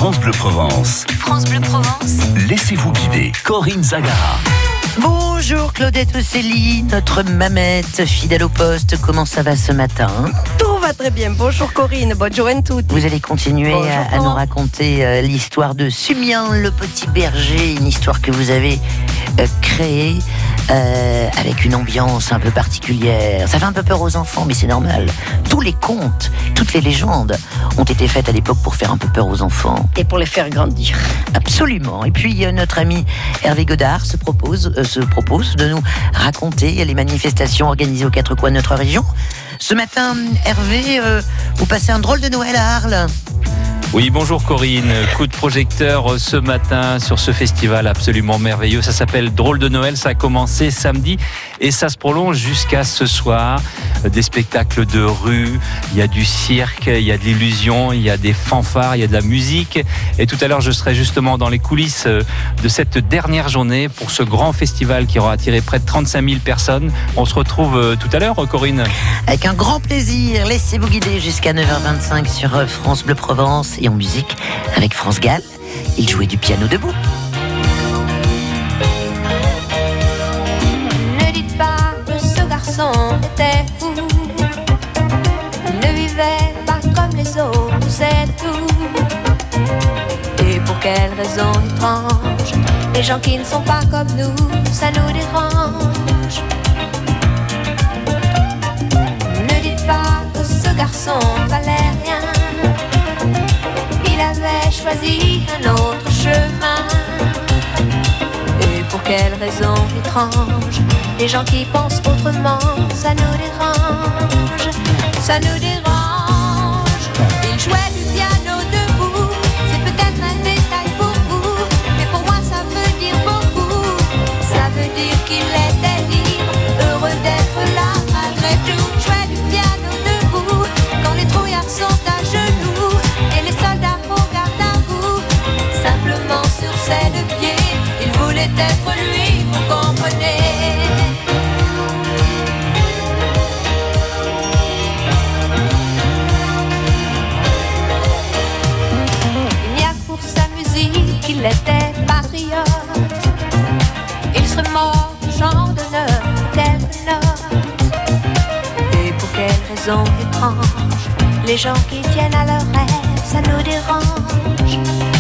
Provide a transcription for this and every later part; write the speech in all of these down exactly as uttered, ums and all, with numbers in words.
France Bleu Provence. France Bleu Provence. Laissez-vous guider. Corinne Zagara. Bonjour Claudette Océlie, notre mamette fidèle au poste. Comment ça va ce matin? Tout va très bien. Bonjour Corinne, bonjour à tous. Vous allez continuer Bonjour, à, à nous raconter euh, l'histoire de Sumien, le petit berger, une histoire que vous avez euh, créée euh, avec une ambiance un peu particulière. Ça fait un peu peur aux enfants, mais c'est normal. Tous les contes, toutes les légendes ont été faites à l'époque pour faire un peu peur aux enfants. Et pour les faire grandir. Absolument. Et puis euh, notre ami Hervé Godard se propose, euh, se propose de nous raconter les manifestations organisées aux quatre coins de notre région. Ce matin, Hervé, euh, vous passez un drôle de Noël à Arles. Oui, bonjour Corinne. Coup de projecteur ce matin sur ce festival absolument merveilleux. Ça s'appelle Drôle de Noël. Ça a commencé samedi et ça se prolonge jusqu'à ce soir. Des spectacles de rue, il y a du cirque, il y a de l'illusion, il y a des fanfares, il y a de la musique. Et tout à l'heure, je serai justement dans les coulisses de cette dernière journée pour ce grand festival qui aura attiré près de trente-cinq mille personnes. On se retrouve tout à l'heure, Corinne. Avec un grand plaisir. Laissez-vous guider jusqu'à neuf heures vingt-cinq sur France Bleu Provence. Et en musique avec France Gall. Il jouait du piano debout. Ne dites pas que ce garçon était fou. Il ne vivait pas comme les autres, c'est tout. Et pour quelle raison étrange, les gens qui ne sont pas comme nous, ça nous dérange. Ne dites pas que ce garçon valait rien. Il avait choisi un autre chemin. Et pour quelle raison étrange, les gens qui pensent autrement, ça nous dérange, ça nous dérange. Il jouait du piano debout, c'est peut-être un détail pour vous, mais pour moi ça veut dire beaucoup. Ça veut dire qu'il était libre, heureux d'être là malgré tout. Jouait du piano debout, quand les trouillards sont à genoux et les soldats sur ses deux pieds, il voulait être lui, vous comprenez. Il n'y a que pour sa musique qu'il était patriote. Il serait mort du chant d'honneur, quelques notes. Et pour quelle raison étrange, les gens qui tiennent à leurs rêves, ça nous dérange.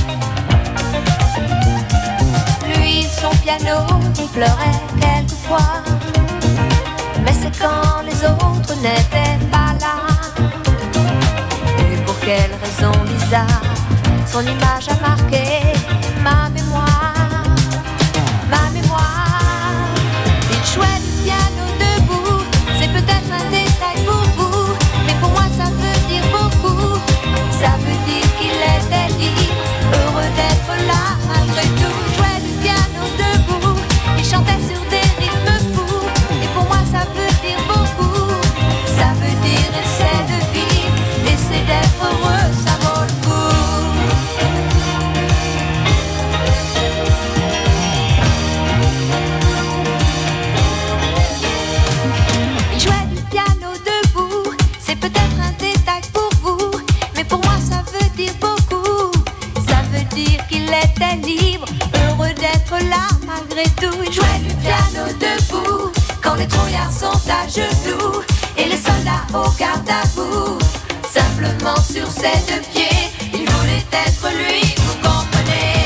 Son piano, il pleurait quelquefois, mais c'est quand les autres n'étaient pas là. Et pour quelle raison bizarre, son image a marqué ma mémoire, ma mémoire. Il jouait du piano debout, c'est peut-être un détail pour vous, mais pour moi ça veut dire beaucoup. Ça veut dire qu'il était libre, heureux d'être là malgré tout. Chantait sur des rythmes fous, et pour moi ça veut dire beaucoup. Ça veut dire essaie de vivre, essaie d'être heureux, ça vaut le coup. Il jouait du piano debout, c'est peut-être un détail pour vous, mais pour moi ça veut dire beaucoup. Ça veut dire qu'il était libre, heureux d'être là malgré tout. Il jouait du piano debout, quand les trouillards sont à genoux et les soldats au garde à vous. Simplement sur ses deux pieds, il voulait être lui, vous comprenez.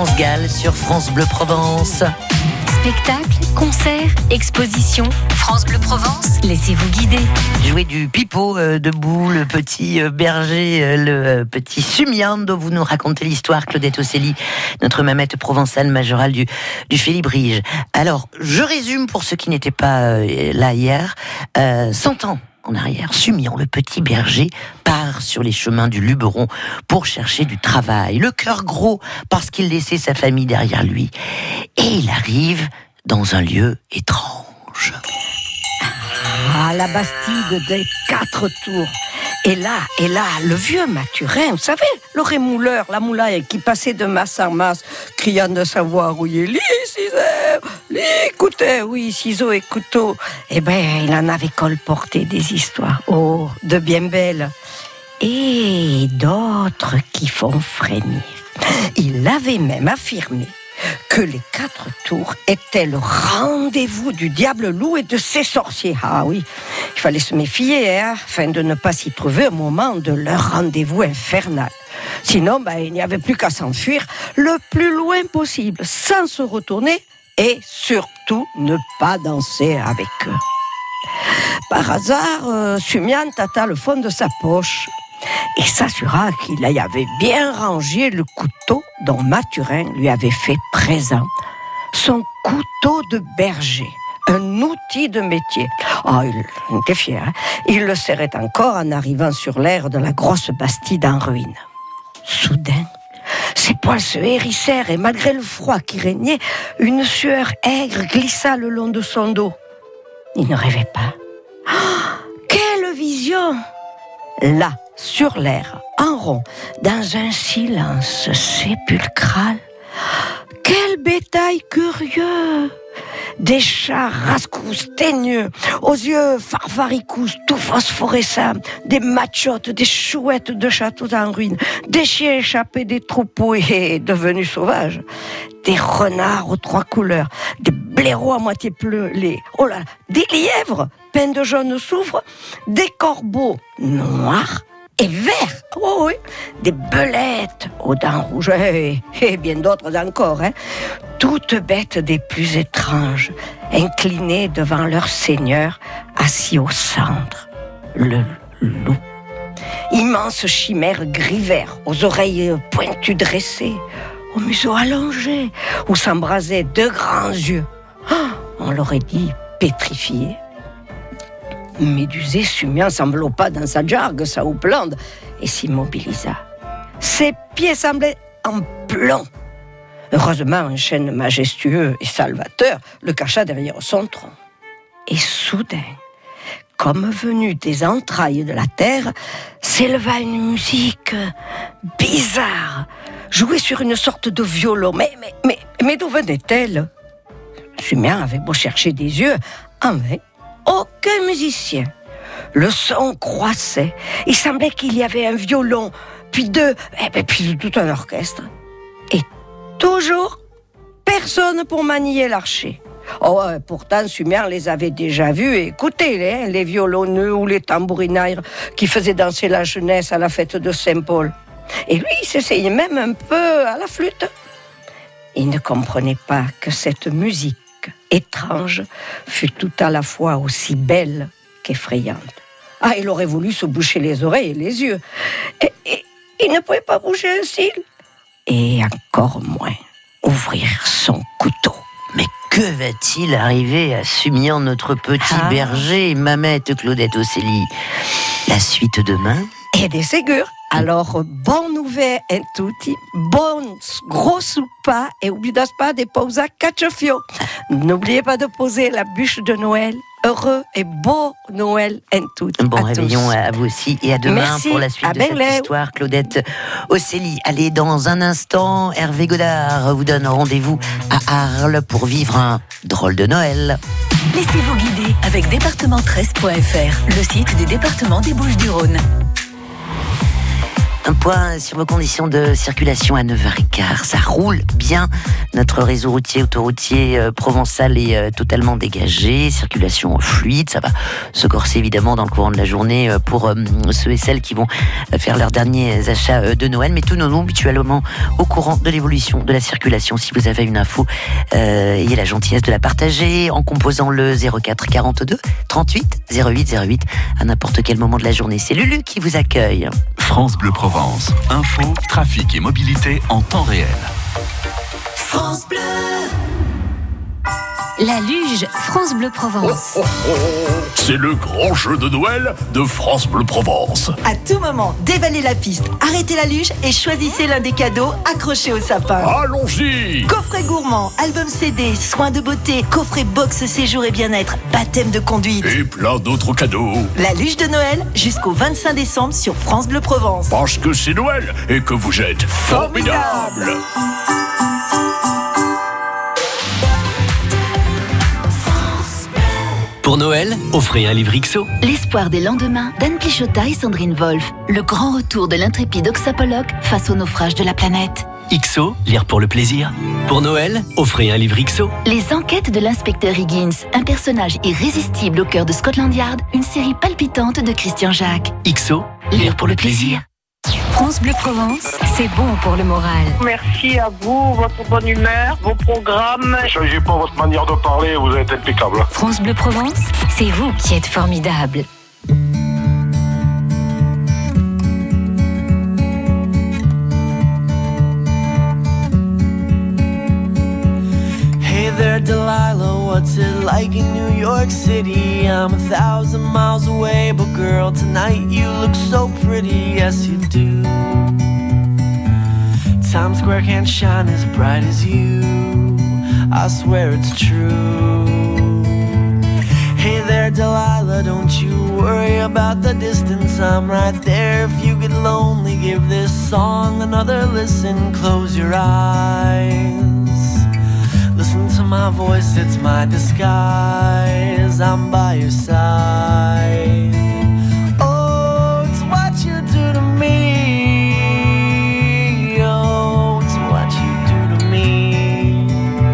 France Gall sur France Bleu Provence. Spectacles, concerts, expositions, France Bleu Provence, laissez-vous guider. Jouer du pipeau euh, debout, le petit euh, berger, euh, le euh, petit Sumien dont vous nous racontez l'histoire, Claudette Ocelli, notre mamette provençale majorale du, du Félibrige. Alors, je résume pour ceux qui n'étaient pas euh, là hier. Euh, cent ans en arrière, Sumien, le petit berger, part sur les chemins du Luberon pour chercher du travail. Le cœur gros parce qu'il laissait sa famille derrière lui. Et il arrive dans un lieu étrange. Ah, la Bastide des quatre tours. Et là, et là, le vieux Mathurin, vous savez, le rémouleur, la moulaille qui passait de masse en masse, criant de savoir où il est, lit, ciseaux, lit, écoutez, oui, ciseaux et couteaux. Eh ben, il en avait colporté des histoires, oh, de bien belles, et d'autres qui font frémir. Il avait même affirmé que les quatre tours étaient le rendez-vous du diable loup et de ses sorciers. Ah oui, il fallait se méfier, hein, afin de ne pas s'y trouver au moment de leur rendez-vous infernal. Sinon, ben, il n'y avait plus qu'à s'enfuir le plus loin possible, sans se retourner et surtout ne pas danser avec eux. Par hasard, euh, Sumien tâta le fond de sa poche et s'assura qu'il y avait bien rangé le couteau dont Mathurin lui avait fait présent. Son couteau de berger, un outil de métier. Oh, il était fier, hein. Il le serrait encore en arrivant sur l'aire de la grosse Bastide en ruine. Soudain, ses poils se hérissèrent et malgré le froid qui régnait, une sueur aigre glissa le long de son dos. Il ne rêvait pas. Oh, quelle vision! Là, sur l'air, en rond, dans un silence sépulcral. Quel bétail curieux! Des chats rascous, teigneux, aux yeux farfaricous, tout phosphorescents, des machottes, des chouettes de châteaux en ruine, des chiens échappés des troupeaux et devenus sauvages, des renards aux trois couleurs, des blaireaux à moitié pelés, oh là, des lièvres peints de jaune soufre, des corbeaux noirs et verts, oh oui, des belettes aux dents rouges et, et bien d'autres encore, hein, toutes bêtes des plus étranges, inclinées devant leur seigneur, assis au centre, le loup. Immense chimère gris-vert, aux oreilles pointues dressées, au museau allongé, où s'embrasaient deux grands yeux. Oh, on l'aurait dit pétrifiés. Médusé, Sumien s'enveloppa dans sa jargue, sa houppelande, et s'immobilisa. Ses pieds semblaient en plomb. Heureusement, un chêne majestueux et salvateur le cacha derrière son tronc. Et soudain, comme venu des entrailles de la terre, s'éleva une musique bizarre, jouée sur une sorte de violon. Mais, mais, mais, mais d'où venait-elle? Sumien avait beau chercher des yeux, en vain. Aucun musicien. Le son croissait. Il semblait qu'il y avait un violon, puis deux, et bien, puis tout un orchestre. Et toujours, personne pour manier l'archet. Oh, ouais, pourtant, Sumien les avait déjà vus et écoutés, les, les violonneux ou les tambourinaires qui faisaient danser la jeunesse à la fête de Saint-Paul. Et lui, il s'essayait même un peu à la flûte. Il ne comprenait pas que cette musique étrange fut tout à la fois aussi belle qu'effrayante. Ah, il aurait voulu se boucher les oreilles et les yeux. Et, et, il ne pouvait pas bouger un cil. Et encore moins ouvrir son couteau. Mais que va-t-il arriver à Sumien, notre petit ah. berger, mamette Claudette Ocelli? La suite demain. Et des ségures. Alors, bon nouvel en tutti, bon gros soupa et oubliez pas de poser cacciofio. N'oubliez pas de poser la bûche de Noël. Heureux et beau Noël en tutti. Bon à réveillon tous. à vous aussi et à demain. Merci. Pour la suite à de cette Belle-Ève. histoire. Claudette Ocelli. Allez, dans un instant, Hervé Godard vous donne rendez-vous à Arles pour vivre un drôle de Noël. Laissez-vous guider avec département treize point f r, le site du département des Bouches-du-Rhône. Un point sur vos conditions de circulation à neuf heures quinze. Ça roule bien. Notre réseau routier, autoroutier euh, provençal est euh, totalement dégagé. Circulation fluide. Ça va se corser évidemment dans le courant de la journée euh, pour euh, ceux et celles qui vont euh, faire leurs derniers achats euh, de Noël. Mais tous nos noms mutuellement au courant de l'évolution de la circulation. Si vous avez une info, euh, ayez la gentillesse de la partager en composant le zéro quatre quarante-deux trente-huit zéro huit zéro huit à n'importe quel moment de la journée. C'est Lulu qui vous accueille. France Bleu Provence. Info, trafic et mobilité en temps réel. France Bleu. La Luge, France Bleu Provence. Oh, oh, oh. C'est le grand jeu de Noël de France Bleu Provence. À tout moment, dévalez la piste, arrêtez la luge et choisissez l'un des cadeaux accrochés au sapin. Allons-y! Coffret gourmand, album C D, soins de beauté, coffret box séjour et bien-être, baptême de conduite. Et plein d'autres cadeaux. La luge de Noël jusqu'au vingt-cinq décembre sur France Bleu Provence. Parce que c'est Noël et que vous êtes formidables. Formidable. Pour Noël, offrez un livre Ixo. L'espoir des lendemains d'Anne Pichotta et Sandrine Wolf. Le grand retour de l'intrépide oxapologue face au naufrage de la planète. Ixo, lire pour le plaisir. Pour Noël, offrez un livre Ixo. Les enquêtes de l'inspecteur Higgins, un personnage irrésistible au cœur de Scotland Yard, une série palpitante de Christian Jacques. Ixo, lire pour le plaisir. France Bleu Provence, c'est bon pour le moral. Merci à vous, votre bonne humeur, vos programmes. Ne changez pas votre manière de parler, vous êtes impeccable. France Bleu Provence, c'est vous qui êtes formidable. Hey there, Delilah, what's it like in New York City? I'm a thousand miles away, but girl, tonight you look so pretty, yes you do. Times Square can't shine as bright as you, I swear it's true. Hey there, Delilah, don't you worry about the distance, I'm right there. If you get lonely, give this song another listen, close your eyes. Listen to my voice, it's my disguise, I'm by your side. Oh, it's what you do to me. Oh, it's what you do to me.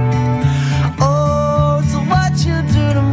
Oh, it's what you do to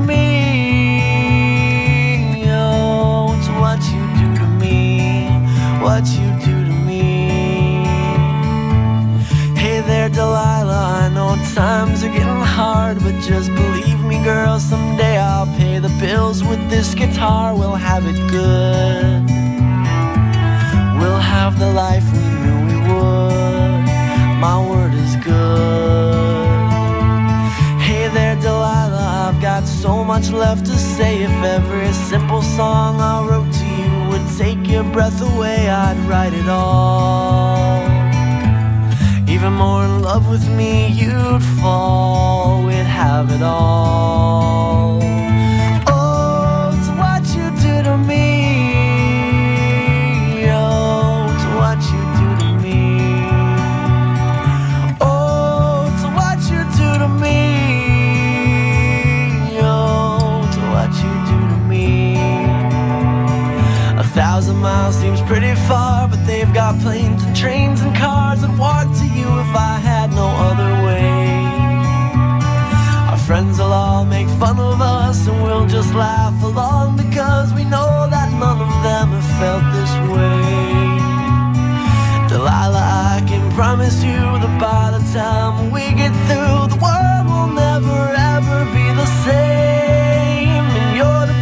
me. Oh, it's what you do to me. What you do to me. Hey there, Delilah, I know times are getting hard, but just believe me, girl, someday I'll pay the bills with this guitar. We'll have it good. We'll have the life we knew we would. My word is good. Hey there, Delilah, I've got so much left to say. If every simple song I wrote to you would take your breath away, I'd write it all. Even more in love with me, you'd fall, we'd have it all. Oh, it's what you do to me. Oh, it's what you do to me. Oh, it's what you do to me. Oh, it's what you do to me. A thousand miles seems pretty far, but they've got planes and trains and cars. I'd walk to you if I had no other way. Our friends will all make fun of us and we'll just laugh along, because we know that none of them have felt this way. Delilah, I can promise you that by the time we get through, the world will never ever be the same, and you're to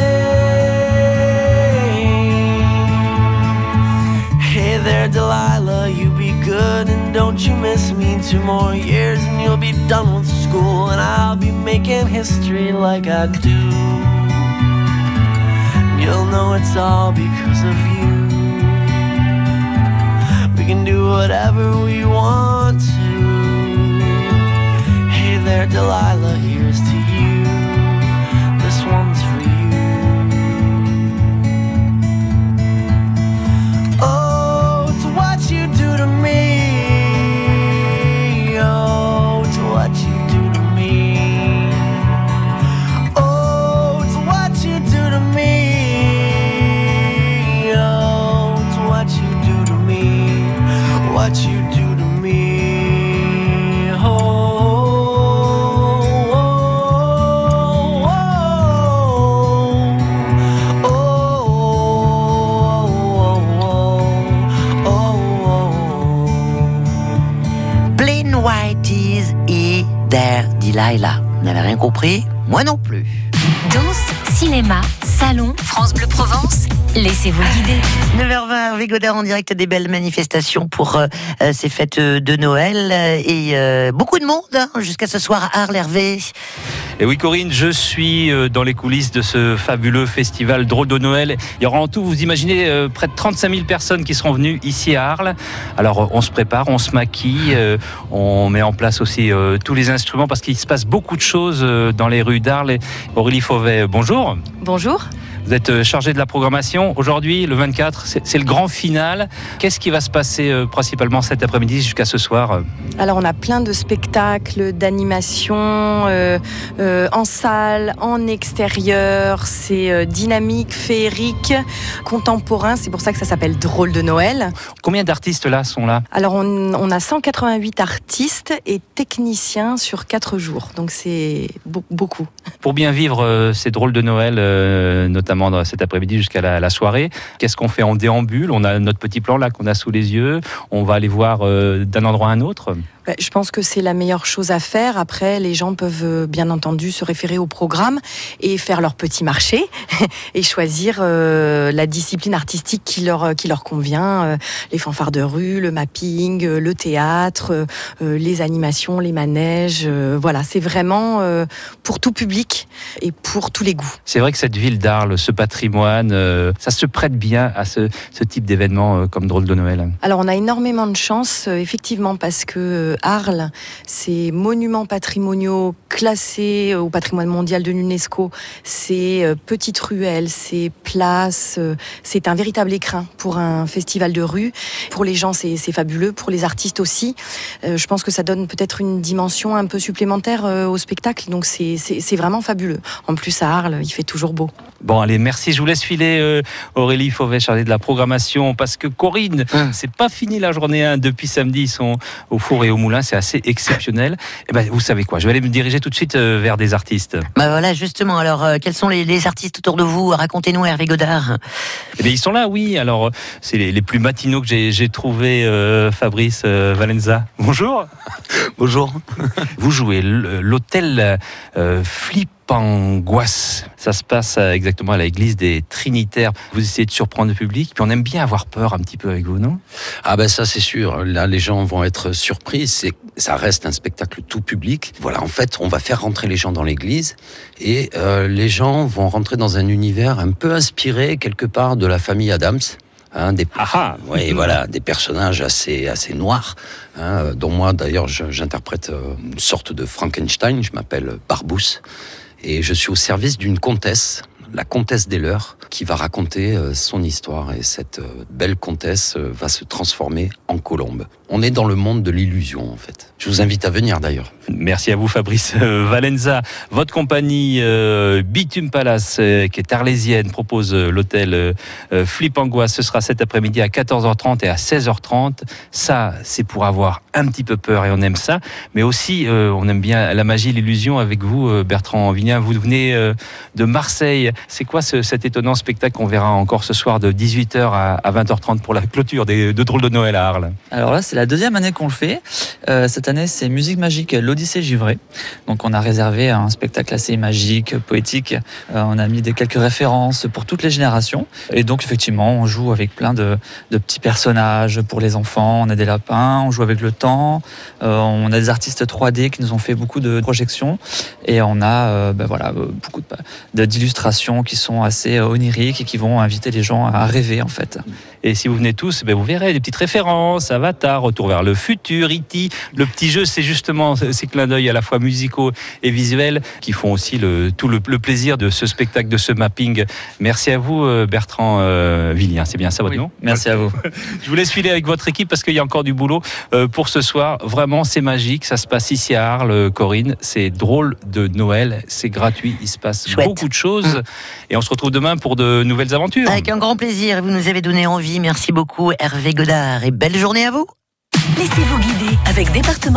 blame. Hey there, Delilah, you be good and don't you miss me. Two more years and you'll be done with school, and I'll be making history like I do. And you'll know it's all because of you. We can do whatever we want to. Hey there, Delilah, here's to you. This one's for you. Oh, it's what you do to me. Oh, it's what you do to me. Oh, it's what you do to me. Oh, it's what you do to me. Vous n'avez rien compris? Moi non plus. Danse, cinéma, salon, France Bleu Provence, laissez-vous guider. neuf heures vingt, Hervé Godard en direct des belles manifestations pour euh, ces fêtes de Noël. Et euh, beaucoup de monde hein, jusqu'à ce soir à Arles, Hervé. Et oui Corinne, je suis dans les coulisses de ce fabuleux festival Drôle de Noël. Il y aura en tout, vous imaginez, euh, près de trente-cinq mille personnes qui seront venues ici à Arles. Alors on se prépare, on se maquille, euh, on met en place aussi euh, tous les instruments parce qu'il se passe beaucoup de choses euh, dans les rues d'Arles. Aurélie Fauvet, bonjour. Bonjour. Vous êtes chargée de la programmation. Aujourd'hui, le vingt-quatre, c'est, c'est le grand final. Qu'est-ce qui va se passer euh, principalement cet après-midi jusqu'à ce soir? Alors, on a plein de spectacles, d'animations euh, euh, en salle, en extérieur. C'est euh, dynamique, féerique, contemporain. C'est pour ça que ça s'appelle Drôle de Noël. Combien d'artistes là sont là? Alors, on, on a cent quatre-vingt-huit artistes et techniciens sur quatre jours. Donc, c'est be- beaucoup. Pour bien vivre euh, ces Drôles de Noël, euh, notamment cet après-midi jusqu'à la, la soirée. Qu'est-ce qu'on fait en déambule? On a notre petit plan là qu'on a sous les yeux. On va aller voir euh, d'un endroit à un autre. Je pense que c'est la meilleure chose à faire. Après, les gens peuvent bien entendu se référer au programme et faire leur petit marché et choisir euh, la discipline artistique qui leur, qui leur convient. Euh, les fanfares de rue, le mapping, euh, le théâtre, euh, les animations, les manèges. Euh, voilà, c'est vraiment euh, pour tout public et pour tous les goûts. C'est vrai que cette ville d'Arles, ce patrimoine, euh, ça se prête bien à ce, ce type d'événement euh, comme Drôle de Noël. Alors, on a énormément de chance, euh, effectivement, parce que euh, Arles, c'est monuments patrimoniaux classés au patrimoine mondial de l'UNESCO, c'est euh, petites ruelles, c'est places, euh, c'est un véritable écrin pour un festival de rue. Pour les gens, c'est, c'est fabuleux, pour les artistes aussi. Euh, je pense que ça donne peut-être une dimension un peu supplémentaire euh, au spectacle, donc c'est, c'est, c'est vraiment fabuleux. En plus, à Arles, il fait toujours beau. Bon, allez, merci. Je vous laisse filer, euh, Aurélie Fauvet, chargée de la programmation, parce que Corinne, hum. c'est pas fini la journée hein. Depuis samedi, ils sont au four et au moulin, c'est assez exceptionnel. Et ben, vous savez quoi, je vais aller me diriger tout de suite euh, vers des artistes. Bah voilà, justement. Alors, euh, quels sont les, les artistes autour de vous? Racontez-nous, Hervé Godard. Eh bien, ils sont là, oui. Alors, c'est les, les plus matinaux que j'ai, j'ai trouvés, euh, Fabrice euh, Valenza. Bonjour. Bonjour. Vous jouez l'hôtel euh, Flip Angoisse. Ça se passe exactement à l'église des Trinitaires. Vous essayez de surprendre le public, puis on aime bien avoir peur un petit peu avec vous, non? Ah ben ça c'est sûr. Là les gens vont être surpris. C'est, ça reste un spectacle tout public. Voilà, en fait on va faire rentrer les gens dans l'église et euh, les gens vont rentrer dans un univers un peu inspiré quelque part de la famille Addams. Hein, des, Aha. Oui, voilà, des personnages assez, assez noirs, hein, dont moi d'ailleurs je, j'interprète une sorte de Frankenstein. Je m'appelle Barbousse et je suis au service d'une comtesse, la comtesse des Leurs, qui va raconter son histoire. Et cette belle comtesse va se transformer en colombe. On est dans le monde de l'illusion, en fait. Je vous invite à venir, d'ailleurs. Merci à vous, Fabrice euh, Valenza. Votre compagnie euh, Bitume Palace, euh, qui est arlésienne, propose euh, l'hôtel euh, Flip Angoisse. Ce sera cet après-midi à quatorze heures trente et à seize heures trente. Ça, c'est pour avoir un petit peu peur et on aime ça. Mais aussi, euh, on aime bien la magie, l'illusion avec vous, euh, Bertrand Vignien. Vous venez euh, de Marseille. C'est quoi ce, cet étonnant spectacle qu'on verra encore ce soir de dix-huit heures à, à vingt heures trente pour la clôture des, de Drôle de Noël à Arles? Alors là, c'est la deuxième année qu'on le fait. Euh, cette année, c'est Musique Magique, l'Odyssée Givrée. Donc on a réservé un spectacle assez magique, poétique. Euh, on a mis des quelques références pour toutes les générations. Et donc effectivement, on joue avec plein de, de petits personnages pour les enfants. On a des lapins, on joue avec le temps. Euh, on a des artistes trois D qui nous ont fait beaucoup de projections. Et on a euh, ben voilà, beaucoup de, de, d'illustrations qui sont assez oniriques et qui vont inviter les gens à rêver en fait. Et si vous venez tous, ben vous verrez des petites références, Avatar, Retour vers le futur, E T Le petit jeu, c'est justement ces clins d'œil à la fois musicaux et visuels qui font aussi le, tout le, le plaisir de ce spectacle, de ce mapping. Merci à vous, Bertrand euh, Villien. C'est bien ça votre oui, nom? Merci à vous. Je vous laisse filer avec votre équipe parce qu'il y a encore du boulot euh, pour ce soir. Vraiment, c'est magique. Ça se passe ici à Arles, Corinne. C'est Drôle de Noël. C'est gratuit. Il se passe Chouette. beaucoup de choses. Mmh. Et on se retrouve demain pour de nouvelles aventures. Avec un grand plaisir. Vous nous avez donné envie. Merci beaucoup, Hervé Godard. Et belle journée à vous. Laissez-vous guider avec Département.